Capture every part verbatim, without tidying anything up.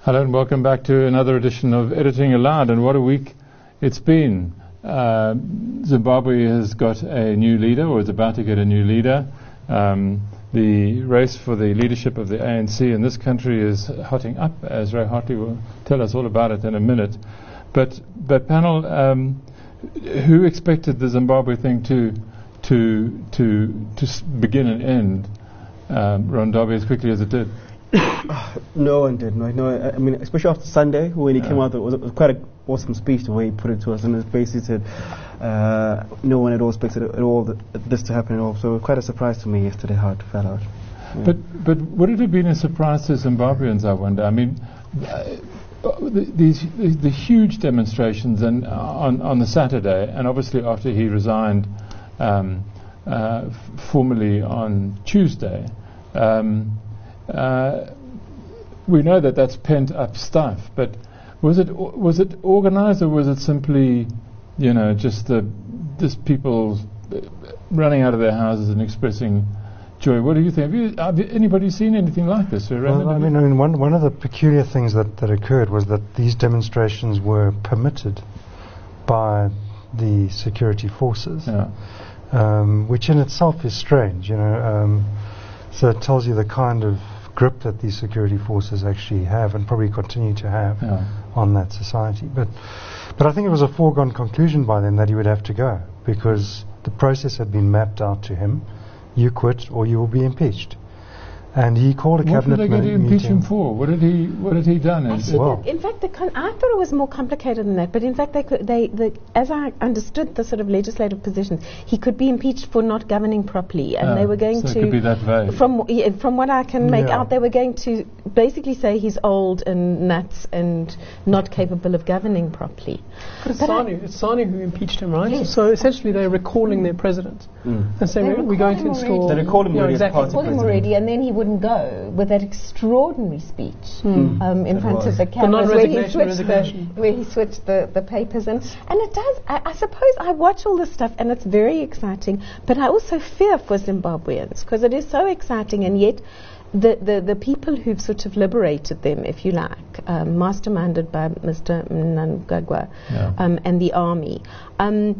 Hello and welcome back to another edition of Editing Aloud, and what a week it's been. Uh, Zimbabwe has got a new leader, or is about to get a new leader. Um, the race for the leadership of the A N C in this country is hotting up, as Ray Hartley will tell us all about it in a minute. But, but panel, um, who expected the Zimbabwe thing to to to to s- begin and end, um, Rondabe, as quickly as it did? No one did. No, no. I mean, especially after Sunday when he Yeah. came out, it was, it was quite an awesome speech the way he put it to us, and it basically said uh, no one at all expected it at all th- this to happen at all. So quite a surprise to me yesterday how it fell out. Yeah. But but would it have been a surprise to Zimbabweans, I wonder? I mean, uh, the, these the, the huge demonstrations and uh, on on the Saturday, and obviously after he resigned um, uh, f- formally on Tuesday. Um, Uh, we know that that's pent up stuff, but was it o- was it organised, or was it simply, you know, just the just people uh, running out of their houses and expressing joy? What do you think? Have, you, have you, anybody seen anything like this? Well, I mean, I mean one, one of the peculiar things that, that occurred was that these demonstrations were permitted by the security forces, yeah. um, which in itself is strange, you know. Um, so it tells you the kind of grip that these security forces actually have and probably continue to have Yeah. on that society. But, but I think it was a foregone conclusion by then that he would have to go, because the process had been mapped out to him. You quit or you will be impeached. And he called a What were cabinet they going to me- impeach meeting. him for? What did he What had he done? Is Actually, it- Well- the- in fact, the con- I thought it was more complicated than that. But in fact, they could, they, the, as I understood the sort of legislative positions, he could be impeached for not governing properly, and Ah, they were going so it to. could be that vague. From yeah, from what I can make Yeah. out, they were going to basically say he's old and nuts and not capable of governing properly. But it's But I- Sani, it's Sani who impeached him, right? Yes. So essentially they're recalling their president Mm. and saying They we're, we're going to recall him install... already. They recalled him yeah, already as exactly. party Called him president. already, and then he wouldn't go with that extraordinary speech Mm. um, in It front was. of the The cameras, where he non-resignation, switched the resignation. where he switched the, the papers, and and it does. I, I suppose I watch all this stuff, and it's very exciting. But I also fear for Zimbabweans, because it is so exciting, and yet the, the the people who've sort of liberated them, if you like, um, masterminded by Mister Mnangagwa Yeah. um, and the army, um,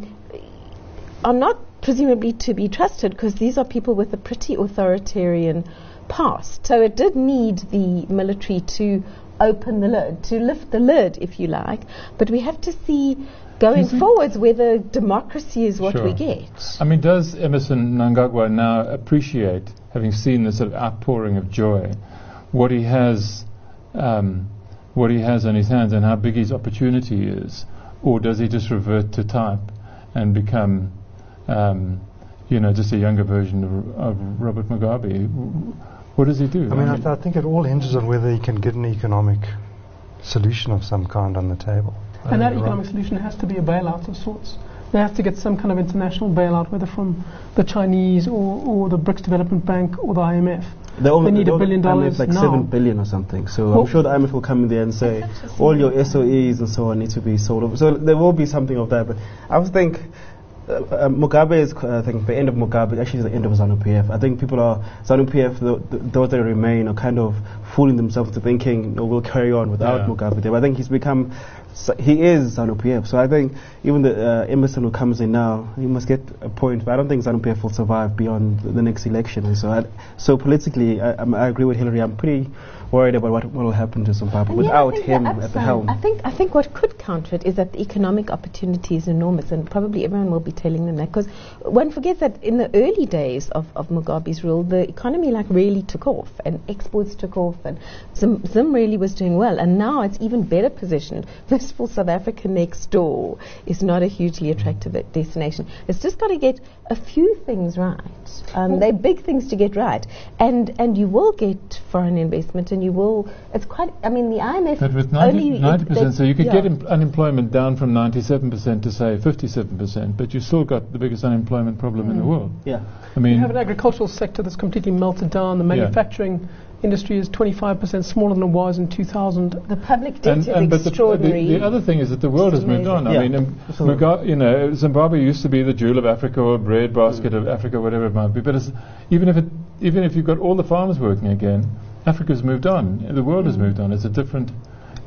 are not presumably to be trusted, because these are people with a pretty authoritarian past. So it did need the military to open the lid, to lift the lid, if you like. But we have to see going Is it- forwards whether democracy is what Sure. we get. I mean, does Emerson Mnangagwa now appreciate, having seen the sort of outpouring of joy, what he has, um, what he has on his hands and how big his opportunity is, or does he just revert to type and become, um, you know, just a younger version of, of Robert Mugabe? W- What does he do? I mean, I, th- I think it all hinges on whether he can get an economic solution of some kind on the table. I And that think economic solution has to be a bailout of sorts. They have to get some kind of international bailout, whether from the Chinese or, or the BRICS Development Bank or the I M F. They, only, They need they a only- billion I mean, dollars it's like now. seven billion or something. So Well- I'm sure the I M F will come in there and say all your S O Es and so on need to be sold off. So there will be something of that. But I was think. Uh, uh, Mugabe is, uh, I think, the end of Mugabe, actually the end of ZANU P F. I think people are, ZANU P F, th- th- those that remain, are kind of fooling themselves to thinking, no, we'll carry on without Yeah. Mugabe there. But I think he's become, s- he is ZANU P F. So I think even the uh, Emerson who comes in now, he must get a point. But I don't think ZANU P F will survive beyond the, the next election. And so, I, so politically, I, I'm, I agree with Hillary. I'm pretty worried about what will happen to Zimbabwe And yet I without think him the at the upside- helm. I think I think what could counter it is that the economic opportunity is enormous, and probably everyone will be telling them that, because one forgets that in the early days of, of Mugabe's rule, the economy like really took off, and exports took off, and Zim, Zim really was doing well, and now it's even better positioned. First of all, South Africa next door is not a hugely attractive uh, destination. It's just got to get a few things right. Um, they're big things to get right, and and you will get foreign investment, and you will. It's quite. I mean, the I M F But with only ninety percent, so you could yeah. get em- unemployment down from ninety-seven percent to say fifty-seven percent, but you still got the biggest unemployment problem in the world. Yeah. I You mean, have an agricultural sector that's completely melted down. The Yeah. manufacturing industry is twenty-five percent smaller than it was in two thousand. The public debt and, is and but the, the, extraordinary. the other thing is that the world It's has moved on. I Yeah. mean, um, Absolutely. Muga- you know, Zimbabwe used to be the jewel of Africa or bread basket of Africa, whatever it might be. But it's, even if it, even if you've got all the farmers working again, Africa's moved on. The world has moved on. It's a different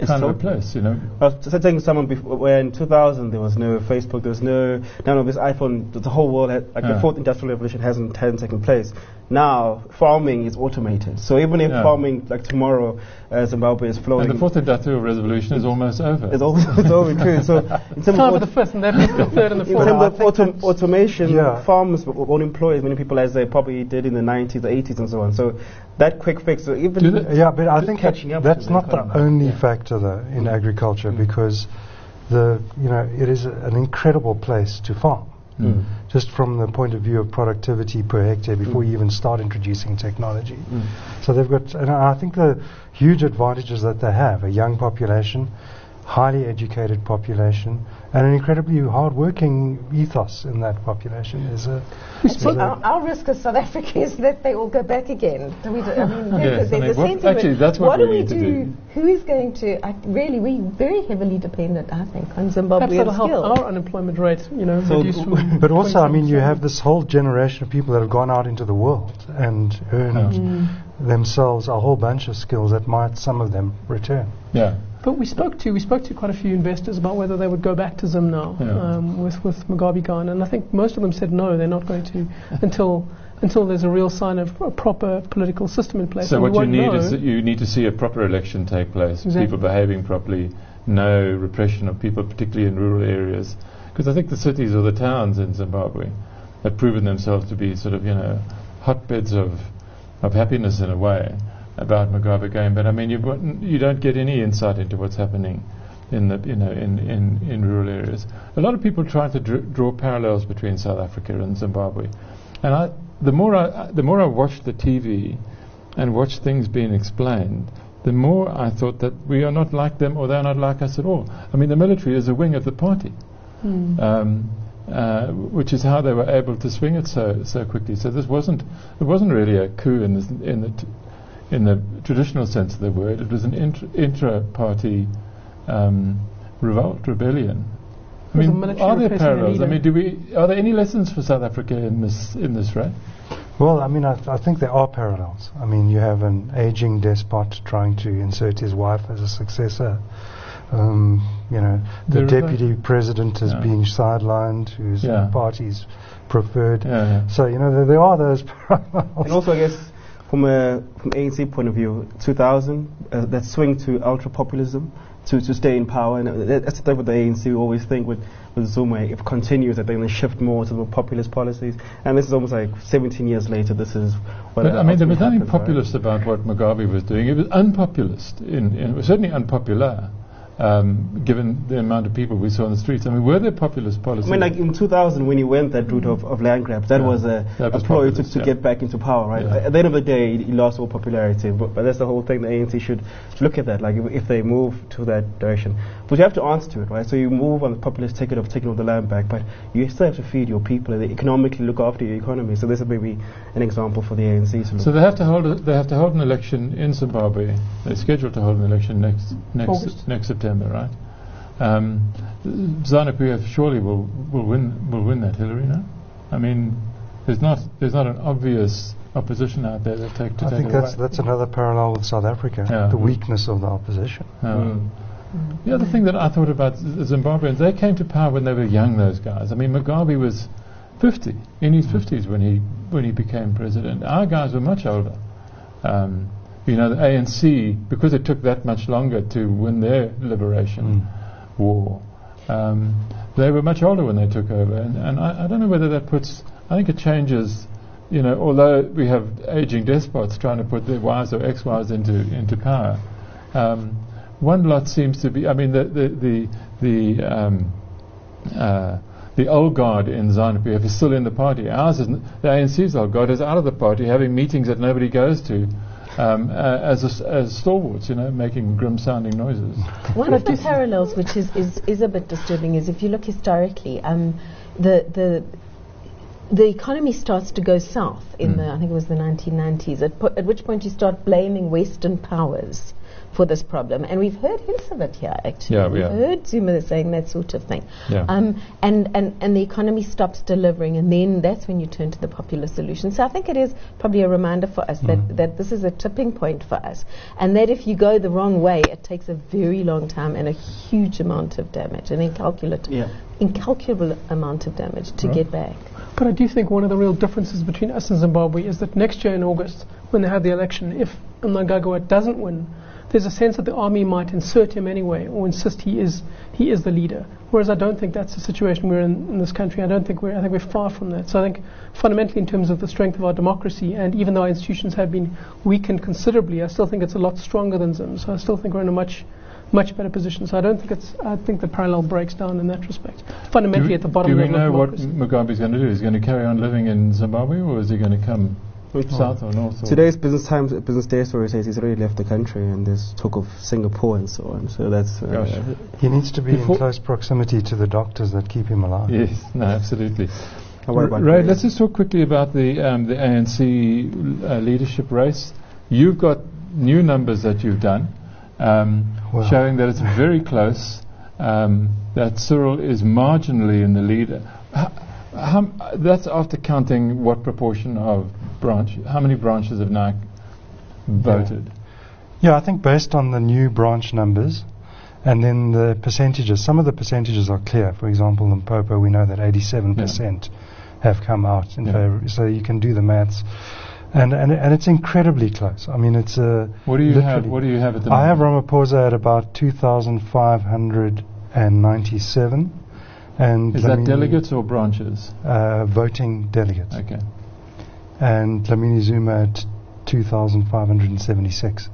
It's kind of a totally- place, you know. I was just telling someone before, where in two thousand there was no Facebook, there was no none of this iPhone. The, the whole world had, like Yeah. the fourth industrial revolution hasn't hadn't taken place. Now farming is automated. So even if Yeah. farming like tomorrow, uh, Zimbabwe is flowing, And the fourth industrial revolution is almost over. it's all it's all true. So in terms Time of for the fifth, and they've missed the third and the in fourth. terms I of think autom- that's- automation, Yeah. farmers w- won't employ as many people as they probably did in the nineties, the eighties, and so on. So that quick fix, so even Do they- Yeah, but I Just think that catching up to that's the not the economy. only Yeah. factor though in Mm. agriculture Mm. because the you know it is a, an incredible place to farm. Mm. Just from the point of view of productivity per hectare before Mm. you even start introducing technology. Mm. So they've got, and I think the huge advantages that they have, a young population, highly educated population, and an incredibly hard-working ethos in that population is a... is So a- our, our risk as South Africa is that they all go back again. Do we do, I mean, Yes, there's I mean, a what- sense actually, of it. that's what do we we need to do. Who is going to? I, really, we very heavily dependent, I think, on Perhaps Zimbabwean that'll help skill. our unemployment rate, you know, So reduce w- from But also, I mean, you twenty-seven have this whole generation of people that have gone out into the world and earned Yeah. themselves a whole bunch of skills that might, some of them, return. Yeah. But we spoke to we spoke to quite a few investors about whether they would go back to Zim now Yeah. um, with with Mugabe gone, and I think most of them said no, they're not going to until until there's a real sign of a proper political system in place. So And we what you won't need know. is that you need to see a proper election take place, Exactly. people behaving properly, no repression of people, particularly in rural areas. Because I think the cities or the towns in Zimbabwe have proven themselves to be sort of, you know, hotbeds of of happiness in a way about Mugabe going. But I mean, you you don't get any insight into what's happening in the you know in, in, in rural areas. A lot of people try to dr- draw parallels between South Africa and Zimbabwe, and I the more I the more I watched the T V and watched things being explained, the more I thought that we are not like them or they're not like us at all. I mean, the military is a wing of the party. Hmm. Um, uh, which is how they were able to swing it so so quickly. So this wasn't it wasn't really a coup in the in the t- in the traditional sense of the word. It was an intra, intra-party um, revolt, rebellion. I It was a mean, military are there replacing a parallels? I leader. mean, do we are there any lessons for South Africa in this in this, right? Well, I mean, I, th- I think there are parallels. I mean, you have an aging despot trying to insert his wife as a successor. Um, you know, the There is a- deputy president is Yeah. being sidelined, who's Yeah. the party's preferred. Yeah, yeah. So, you know, there, there are those parallels. And also, I guess, from a from A N C point of view, two thousand, uh, that swing to ultra populism to, to stay in power, and uh, that- that's the type of the A N C we always think with, with Zuma. If it continues, that they're going to shift more to the populist policies. And this is almost like seventeen years later. This is what. But uh, I mean, there was ultimately nothing happens, right? populist about what Mugabe was doing. It was unpopulist. In, in it was certainly unpopular, um, given the amount of people we saw on the streets. I mean, were there populist policies? I mean, like in two thousand, when he went that route of, of land grabs, that Yeah. was a, That was a ploy to, populist, to yeah. get back into power, right? Yeah. At the end of the day, he lost all popularity. But, but that's the whole thing. The A N C should look at that, like if, if they move to that direction. But you have to answer to it, right? So you move on the populist ticket of taking all the land back, but you still have to feed your people and economically look after your economy. So this is maybe an example for the A N C to look. So they have to hold a, they have to hold an election in Zimbabwe. They're scheduled to hold an election next next August. next September, right? Um, ZANU-P F surely will will win will win that, Hillary. No, I mean, there's not there's not an obvious opposition out there that take to I take think it that's away. that's another parallel with South Africa, Yeah. the Mm. weakness of the opposition. No. The other thing that I thought about z- the Zimbabweans, they came to power when they were young. Those guys. I mean, Mugabe was fifty in his fifties when he when he became president. Our guys were much older. Um, you know, the A N C, because it took that much longer to win their liberation war, um, they were much older when they took over. And, and I, I don't know whether that puts. I think it changes. You know, although we have aging despots trying to put their wives or ex-wives into into power. Um, one lot seems to be. I mean, the the the the, um, uh, the old guard in ZANU-P F is still in the party. Ours is n- the A N C's old guard is out of the party, having meetings that nobody goes to, um, uh, as a s as stalwarts, you know, making grim-sounding noises. One of the parallels, which is, is, is a bit disturbing, is if you look historically, um, the the the economy starts to go south in Mm. the I think it was the nineteen nineties. At, pu- at which point you start blaming Western powers for this problem. And we've heard hints of it here, actually. Yeah, we've yeah. heard Zuma saying that sort of thing. Yeah. Um, and, and, and the economy stops delivering, and then that's when you turn to the popular solution. So I think it is probably a reminder for us that, Mm. that this is a tipping point for us, and that if you go the wrong way, it takes a very long time and a huge amount of damage, an incalculable, Yeah. incalculable amount of damage to Right. get back. But I do think one of the real differences between us and Zimbabwe is that next year in August, when they have the election, if Mnangagwa doesn't win, there's a sense that the army might insert him anyway or insist he is he is the leader. Whereas I don't think that's the situation we're in in this country. I don't think we're I think we're far from that. So I think fundamentally in terms of the strength of our democracy, and even though our institutions have been weakened considerably, I still think it's a lot stronger than Zim. So I still think we're in a much much better position. So I don't think it's I think the parallel breaks down in that respect. Fundamentally do, at the bottom do we level know of what democracy. Mugabe's going to do? Is he going to carry on living in Zimbabwe, or is he going to come south or north? Or Today's Business Times, Business Day story says he's already left the country, and there's talk of Singapore and so on. So that's uh, Gosh. He needs to be in Before- close proximity to the doctors that keep him alive. Yes, no, absolutely. How about Ray, Ray? let's just talk quickly about the um, the A N C uh, leadership race. You've got new numbers that you've done, um, Wow. showing that it's very close, um, that Cyril is marginally in the lead. How, how, that's after counting what proportion of branch, how many branches have now voted? Yeah, I think based on the new branch numbers and then the percentages, some of the percentages are clear. For example, in Limpopo, we know that eighty-seven percent have come out in Yeah. favour. So you can do the maths. And, and and it's incredibly close. I mean, it's uh, What do you have? literally- What do you have at the I have moment? Ramaphosa at about two thousand five hundred ninety-seven. And Is that Dlamini, delegates or branches? Uh, voting delegates. Okay. And Dlamini Zuma at two thousand five hundred seventy-six.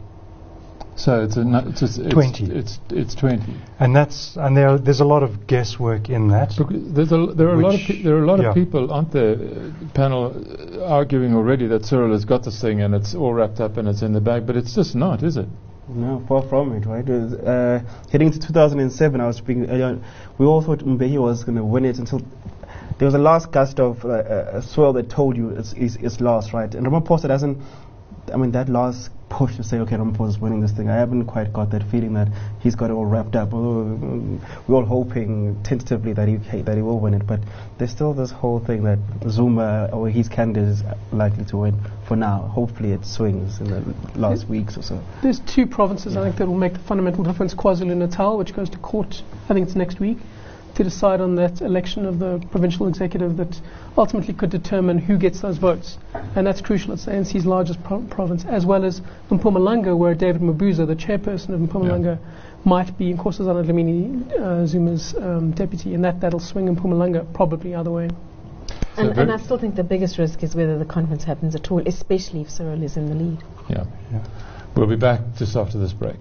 So it's a nu- it's, it's, it's twenty. It's it's twenty. And that's and there there's a lot of guesswork in that. Look, there's a, there are a lot of Which- pe- there are a lot yeah. of people, aren't there, uh, panel uh, arguing already that Cyril has got this thing and it's all wrapped up and it's in the bag, but it's just not, is it? No, far from it, right? It was, uh, heading to two thousand seven, I was speaking. Uh, we all thought Mbeki was going to win it until there was a last gust of uh, uh, swirl that told you it's, it's, it's lost, right? And Ramaphosa doesn't. I mean, that last push to say, okay, Ramaphosa is winning this thing. I haven't quite got that feeling that he's got it all wrapped up. Although um, we're all hoping tentatively that he that he will win it, but there's still this whole thing that Zuma or his candidate is likely to win. For now, hopefully it swings in the last weeks or so. There's two provinces I think that will make the fundamental difference. KwaZulu-Natal, which goes to court, I think it's next week, to decide on that election of the provincial executive that ultimately could determine who gets those votes. And that's crucial. It's the A N C's largest pro- province, as well as Mpumalanga, where David Mabuza, the chairperson of Mpumalanga, might be Nkosazana Dlamini uh, Zuma's um, deputy, and that, that'll swing Mpumalanga probably either way. So And, and very- I still think the biggest risk is whether the conference happens at all, especially if Cyril is in the lead. Yeah. Yeah. We'll be back just after this break.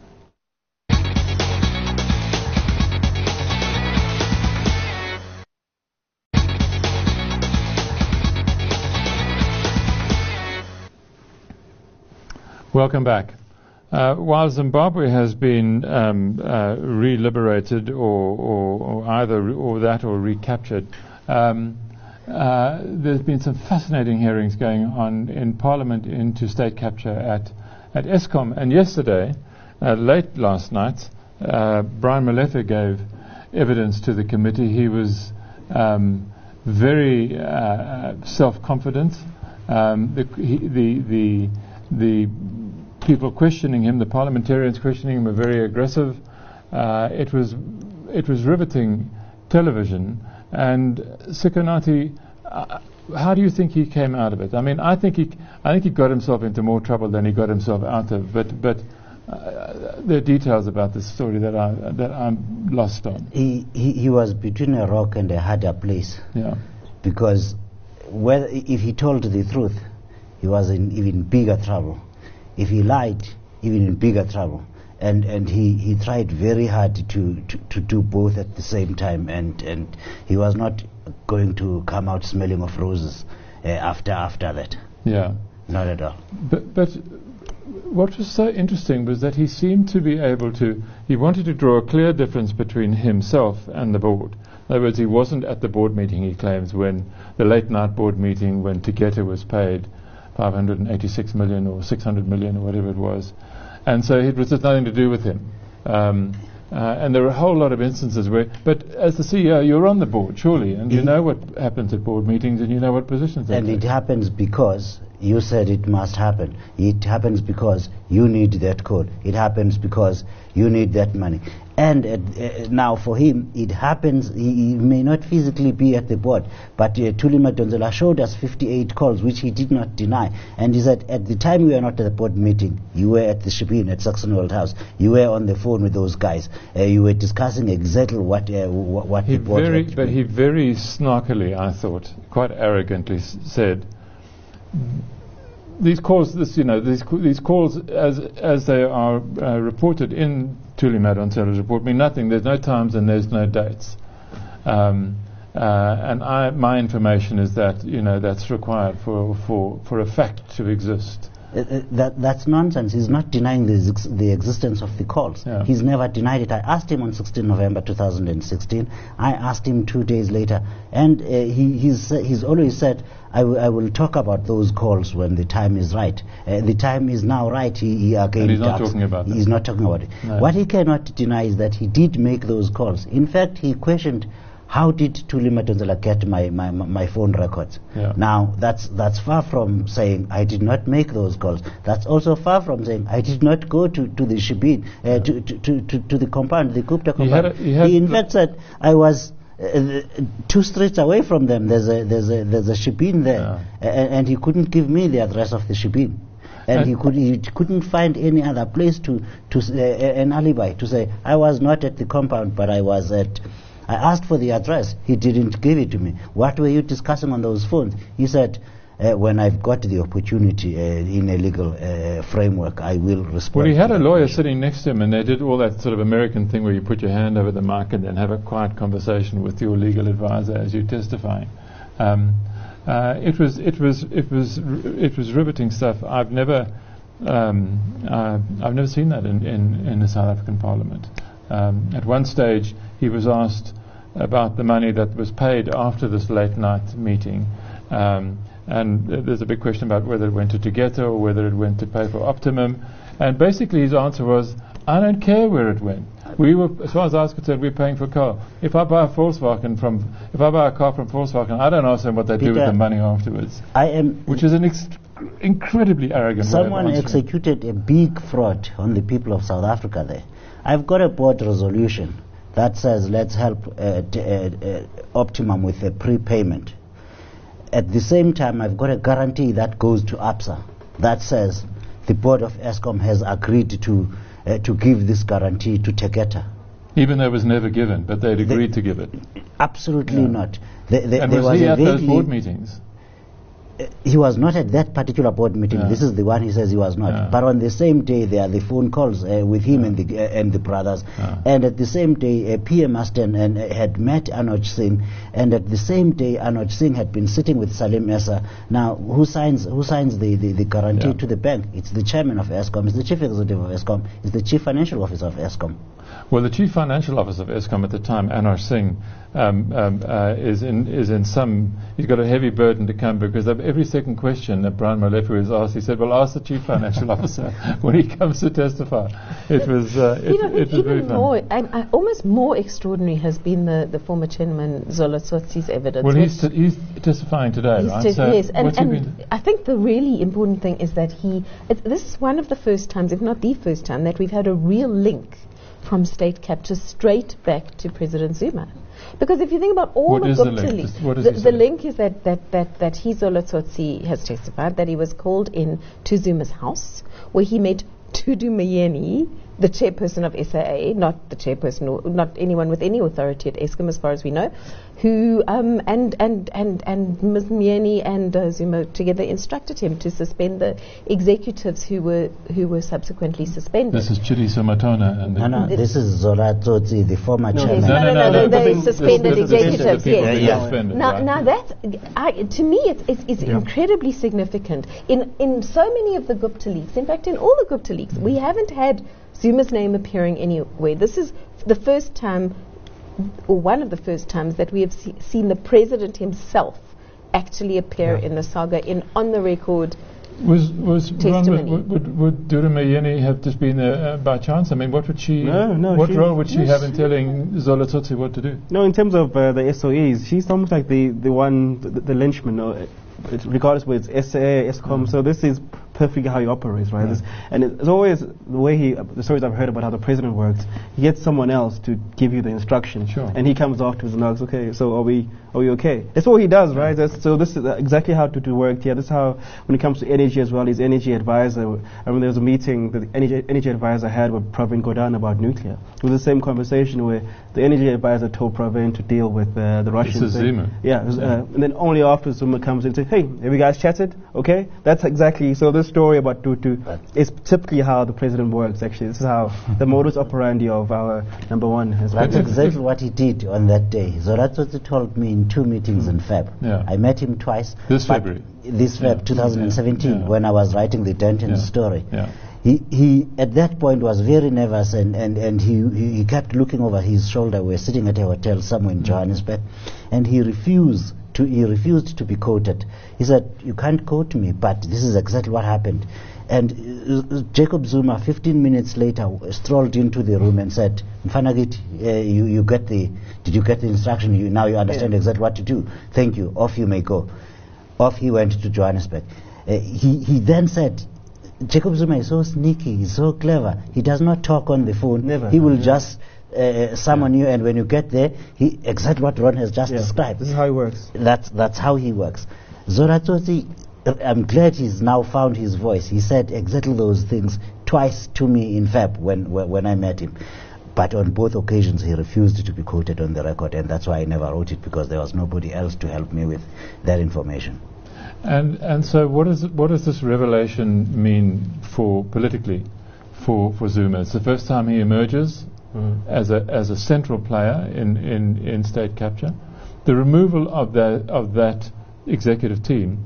Welcome back. Uh, while Zimbabwe has been um, uh, re-liberated or, or, or either re- or that or recaptured, um, uh, there's been some fascinating hearings going on in Parliament into state capture at, at ESCOM. And yesterday, uh, late last night, uh, Brian Molefe gave evidence to the committee. He was um, very uh, self-confident. Um, the, he, the, the, the people questioning him, the parliamentarians questioning him, were very aggressive. Uh, it was it was riveting television. And Sikonati, uh, how do you think he came out of it? I mean, I think he I think he got himself into more trouble than he got himself out of. But but uh, there are details about this story that I that I'm lost on. He, he he was between a rock and a harder place, Yeah. because whether if he told the truth, he was in even bigger trouble. If he lied, even in bigger trouble. And and he, he tried very hard to, to, to do both at the same time, and, and he was not going to come out smelling of roses uh, after after that. Yeah. Not at all. But but what was so interesting was that he seemed to be able to. He wanted to draw a clear difference between himself and the board. In other words, he wasn't at the board meeting, he claims, when the late night board meeting when Tiketa was paid five hundred eighty-six million or six hundred million or whatever it was. and so it was just nothing to do with him. Um, uh, and there are a whole lot of instances where, but as the C E O, you're on the board, surely, and you know what happens at board meetings, and you know what positions they And take. it happens because you said it must happen. It happens because you need that code. It happens because you need that money. And uh, uh, now for him, it happens, he, he may not physically be at the board, but uh, Thuli Madonsela showed us fifty-eight calls, which he did not deny. And he said, at the time we were not at the board meeting, you were at the Shebeen at Saxonwold House. You were on the phone with those guys. Uh, you were discussing exactly what uh, wh- what He the board very, had but he very snarkily, I thought, quite arrogantly s- said, these calls, this you know, these c- these calls as as they are uh, reported in Thuli Madonsela's report mean nothing. There's no times and there's no dates. Um, uh, and I, my information is that you know that's required for for for a fact to exist. Uh, uh, that that's nonsense. He's not denying the, ex- the existence of the calls. Yeah. He's never denied it. I asked him on sixteenth November two thousand sixteen. I asked him two days later, and uh, he he's uh, he's always said, I, w- I will talk about those calls when the time is right. Uh, the time is now right. He, he again And he's not talks- talking about that. He's not talking about it. No. What he cannot deny is that he did make those calls. In fact, he questioned, how did Thuli Madonsela get my, my, my phone records? Yeah. Now, that's that's far from saying I did not make those calls. That's also far from saying I did not go to, to the Shebeen, uh, yeah. to, to, to, to, to the compound, the Gupta He had compound. a- he had he in l- fact said I was uh, two streets away from them. There's a there's a there's a Shebeen there, Yeah. and, and he couldn't give me the address of the Shebeen. And, And he could he couldn't find any other place to to s- uh, an alibi to say I was not at the compound, but I was at. I asked for the address. He didn't give it to me. What were you discussing on those phones? He said, uh, when I've got the opportunity uh, in a legal uh, framework, I will respond. Well, he had to a that lawyer question." sitting next to him, and they did all that sort of American thing where you put your hand over the mic and then have a quiet conversation with your legal advisor as you're testifying. Um, uh, it was, it was, it was, r- it was riveting stuff. I've never, um, uh, I've never seen that in, in, in the South African Parliament. Um, at one stage, he was asked about the money that was paid after this late night meeting. Um, and uh, there's a big question about whether it went to Together or whether it went to pay for Optimum. And basically his answer was, I don't care where it went. We were, as far as I was concerned, we're paying for a car. If I buy a Volkswagen from, if I buy a car from Volkswagen, I don't ask them what they do with Peter, the money afterwards. I am. Which is an ex- incredibly arrogant way of Someone answering. executed a big fraud on the people of South Africa there. I've got a board resolution that says let's help uh, t- uh, uh, Optimum with a prepayment. At the same time, I've got a guarantee that goes to APSA that says the board of Eskom has agreed to uh, to give this guarantee to Tegeta. Even though it was never given, but they'd The- agreed to give it. Absolutely Yeah. not. The, the, And there was was he a at those vaguely- board meetings? Uh, he was not at that particular board meeting. Yeah. This is the one he says he was not. Yeah. But on the same day, there are the phone calls uh, with him Yeah. and the uh, and the brothers. Yeah. And at the same day, uh, P M Aston and uh, had met Anuj Singh. And at the same day, Anuj Singh had been sitting with Salim Essa. Now, who signs who signs the, the, the guarantee Yeah. to the bank? It's the chairman of Eskom. It's the chief executive of Eskom. It's the chief financial officer of Eskom. Well, the chief financial officer of Eskom at the time, Anar Singh, um, um, uh, is in is in some. He's got a heavy burden to come because of every second question that Brian Molefe was asked, he said, "Well, ask the chief financial officer when he comes to testify." It was uh, it, You know, I it think was very even fun. more, and uh, almost more extraordinary has been the, the former chairman Zola Tsotsi's evidence. Well, which he's, t- he's testifying today, he's right? just- So yes, and, what's he and been- I think the really important thing is that he. It, this is one of the first times, if not the first time, that we've had a real link from state capture straight back to President Zuma. Because if you think about all What the is the Gupta link? leaks, Just what does the, he the say? link is that that that that he Zola Tsotsi has testified that he was called in to Zuma's house where he met Tudu Mayeni, the chairperson of S A A, not the chairperson or not anyone with any authority at Eskom as far as we know, who um, and and and and Miz Myeni and uh, Zuma together instructed him to suspend the executives who were who were subsequently suspended. This is Chidi Somatona and the No, no, this is Zola Tsotsi, the former No, chairman. Yes, no, no, no, no, they, they this- suspended this is the people- executives, the people yes. that Yeah, yeah. suspended, Now, right? now that's, I, to me, it's, it's, it's Yeah. incredibly significant. In in so many of the Gupta leaks, in fact, in all the Gupta leaks, we haven't had Zuma's name appearing anywhere. This is the first time, or one of the first times, that we have se- seen the president himself actually appear Yeah. in the saga in on the record Was was Ron, testimony. would, would, would Duru Mayeni have just been there uh, by chance? I mean, what would she? No, no, What she- role would she no, have in she- telling Zola Tsotsi what to do? No, in terms of uh, the S O Es, she's almost like the, the one, the, the linchman, or, uh, it's regardless whether it's S A, ESCOM, Mm. so this is perfectly how he operates, right? Yeah. This, and it's always the way he, uh, the stories I've heard about how the president works, he gets someone else to give you the instruction, Sure. and he comes afterwards and asks, okay, so are we, are we okay? That's what he does, right? That's, so this is uh, exactly how to do work here. This is how, when it comes to energy as well, his energy advisor, I mean, there was a meeting that the energy, energy advisor had with Pravin Gordhan about nuclear. It was the same conversation where the energy advisor told Pravin to deal with uh, the Russians. is Zuma. Yeah, it was, uh, and then only after Zuma comes in and says, hey, have you guys chatted? Okay? That's exactly, so this story about Tutu is typically how the president works, actually. This is how the modus operandi of our number one has That's been. exactly what he did on that day. Zola Tsotsi told me in two meetings in Feb. Yeah. I met him twice. This but February? This Yeah. Feb, twenty seventeen, Yeah. when I was writing the Denton Yeah. story. Yeah. He, he at that point was very nervous, and, and, and he, he he kept looking over his shoulder. We were sitting at a hotel somewhere in Johannesburg, and he refused to he refused to be quoted. He said, "You can't quote me, but this is exactly what happened." And uh, Jacob Zuma, fifteen minutes later, w- strolled into the room and said, "Mfanagiti, uh, you you get the did you get the instruction? You now you understand Yeah. exactly what to do. Thank you. Off you may go." Off he went to Johannesburg. Uh, he he then said, Jacob Zuma is so sneaky, he's so clever. He does not talk on the phone. Never. He will Yeah. just uh, summon you, and when you get there, he exactly what Ron has just Yeah. described. This is how he works. That's that's how he works. Zola Tsotsi, uh, I'm glad he's now found his voice. He said exactly those things twice to me in Feb when when, when I met him. But on both occasions he refused to be quoted on the record, and that's why I never wrote it, because there was nobody else to help me with that information. And and so what is what does this revelation mean for politically for for Zuma? It's the first time he emerges Mm. as a as a central player in, in, in state capture. The removal of that of that executive team.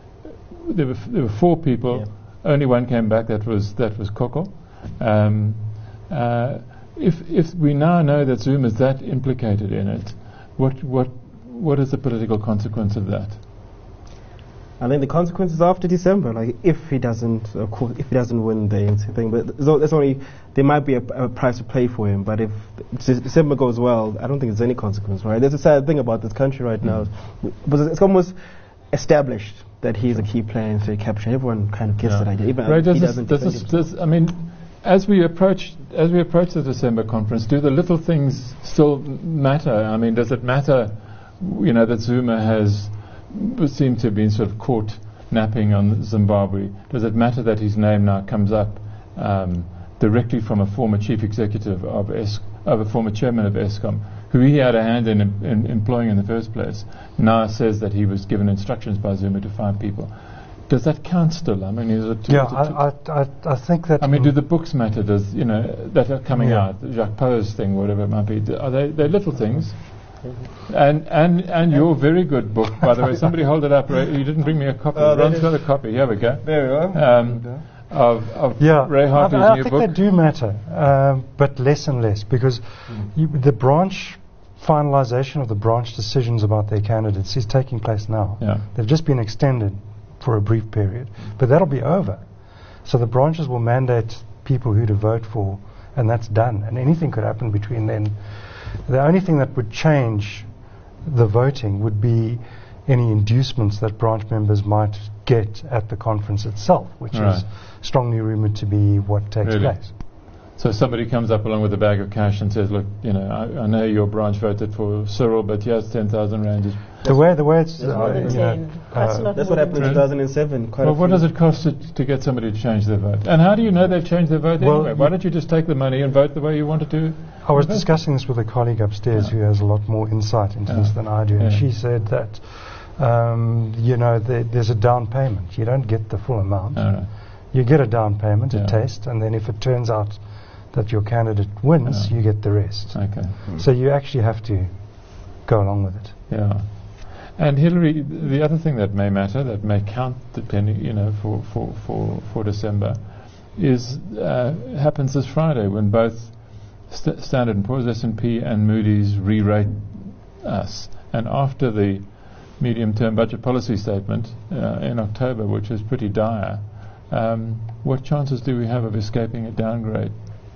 There were f- there were four people. Yeah. Only one came back. That was that was Koko. Um, uh, if if we now know that Zuma is that implicated in it, what what what is the political consequence of that? I think the consequences after December, like if he doesn't, of course, if he doesn't win the A N C thing, but there's, o- there's only there might be a, a price to pay for him. But if De- December goes well, I don't think there's any consequence, right? There's a sad thing about this country right now, because it's almost established that he's a key player in state capture. Everyone kind of gets Yeah. that idea, even Ray, if does he this, doesn't does defend this, himself. does, I mean, as we approach as we approach the December conference, do the little things still m- matter? I mean, does it matter, you know, that Zuma has seemed to have been sort of caught napping on Zimbabwe? Does it matter that his name now comes up um, directly from a former chief executive of Es- of a former chairman of ESCOM, who he had a hand in, em- in employing in the first place, now says that he was given instructions by Zuma to fire people? Does that count still? I mean, is it Yeah, is it I, I, I, I think that. I mean, do the books matter? Does, you know, that are coming Yeah. out, the Jacques Poe's thing, whatever it might be, d- are they they're little things? And and and your very good book, by the way, somebody hold it up. Ray, you didn't bring me a copy. Oh, Ron's that got a copy. Here we go. There we are. Um, of of Yeah, Ray I, Hartley's I new think book. they do matter, um, but less and less, because you, the branch finalisation of the branch decisions about their candidates is taking place now. Yeah. They've just been extended for a brief period, but that'll be over. So the branches will mandate people who to vote for, and that's done. And anything could happen between then. The only thing that would change the voting would be any inducements that branch members might get at the conference itself, which Right. is strongly rumoured to be what takes Really? place. So somebody comes up along with a bag of cash and says, "Look, you know, I, I know your branch voted for Cyril, but here's ten thousand rand." Just The way the way it's That's uh, more than you know, ten. Quite a uh, lot That's more what happened in Right. two thousand seven. Quite Well, a what few. does it cost to, to get somebody to change their vote? And how do you know they've changed their vote Well, anyway? Why you- don't you just take the money and vote the way you wanted to? I was vote? discussing this with a colleague upstairs Yeah. who has a lot more insight into Yeah. this than I do, and Yeah. she said that um, you know there, there's a down payment. You don't get the full amount. All right. You get a down payment, Yeah. a test, and then if it turns out that your candidate wins, Yeah. you get the rest. Okay. So you actually have to go along with it. Yeah. And Hillary, th- the other thing that may matter, that may count, depending, you know, for for for, for December, is uh, happens this Friday when both St- Standard and Poor's, S and P, and Moody's re-rate us. And after the medium-term budget policy statement uh, in October, which is pretty dire. Um, what chances do we have of escaping a downgrade?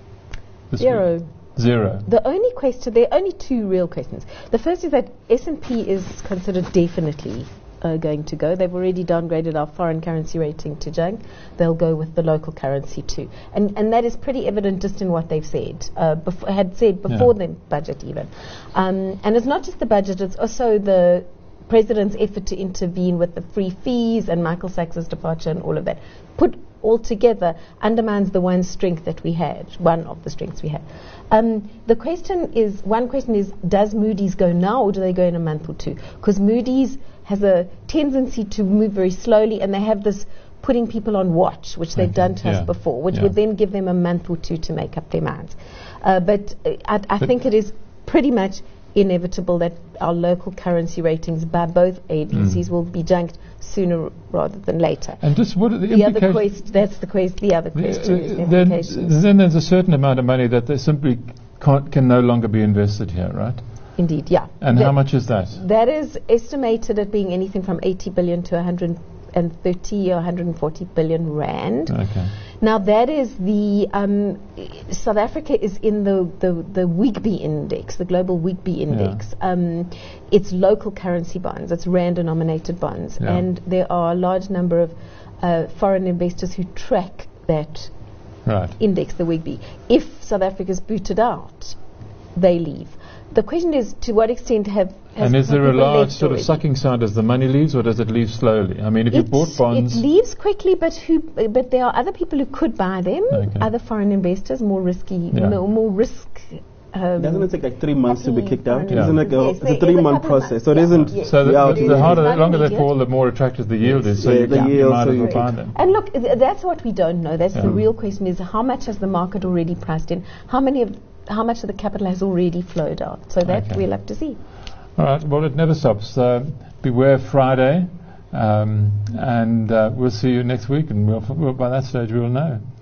This Zero. week? Zero. The only question, there are only two real questions. The first is that S and P is considered definitely uh, going to go. They've already downgraded our foreign currency rating to junk. They'll go with the local currency too. And and that is pretty evident just in what they've said, uh, bef- had said before Yeah. the budget even. Um, and it's not just the budget, it's also the President's effort to intervene with the free fees and Michael Sachs's departure and all of that. Put all together undermines the one strength that we had, one of the strengths we had. Um, the question is, one question is, does Moody's go now or do they go in a month or two? Because Moody's has a tendency to move very slowly, and they have this putting people on watch, which they've Okay. done to Yeah. us before, which Yeah. would then give them a month or two to make up their minds. Uh, but uh, I, I But think it is pretty much inevitable that our local currency ratings by both agencies Mm. will be junked sooner rather than later. And just what are the, The other implications? quest, that's the quest. The other question is the then, implications. then there's a certain amount of money that they simply can't, can no longer be invested here, right? Indeed, yeah. And That- how much is that? That is estimated at being anything from eighty billion to one hundred thirty or one hundred forty billion rand. Okay. Now that is the um, South Africa is in the, the, the Wigby index, the global Wigby index. Um, it's local currency bonds, it's rand denominated bonds, Yeah. and there are a large number of uh, foreign investors who track that Right. index, the Wigby. If South Africa is booted out, they leave. The question is, to what extent have has And is there a people large left sort of already? sucking sound as the money leaves, or does it leave slowly? I mean, if you It- bought bonds, It leaves quickly, but who? But there are other people who could buy them. Okay. Other foreign investors, more risky, Yeah. no, more risk. Um, Doesn't it take like three months to be kicked out? Yeah. Isn't it? Like a, Yes, it's there a is a three-month couple of process, months, so it yeah. isn't. Yes. so the, yeah, the, it the is. harder, It's the not longer they immediate. fall, the more attractive the yield is. So Yeah, you, the you yield, might so as well you- buy them. And look, th- that's what we don't know. That's Yeah. the real question: is how much has the market already priced in? How many of how much of the capital has already flowed out? So that Okay. we'll have to see. All right. Well, it never stops. Uh, beware Friday, um, and uh, we'll see you next week, and we'll, we'll, by that stage we'll know.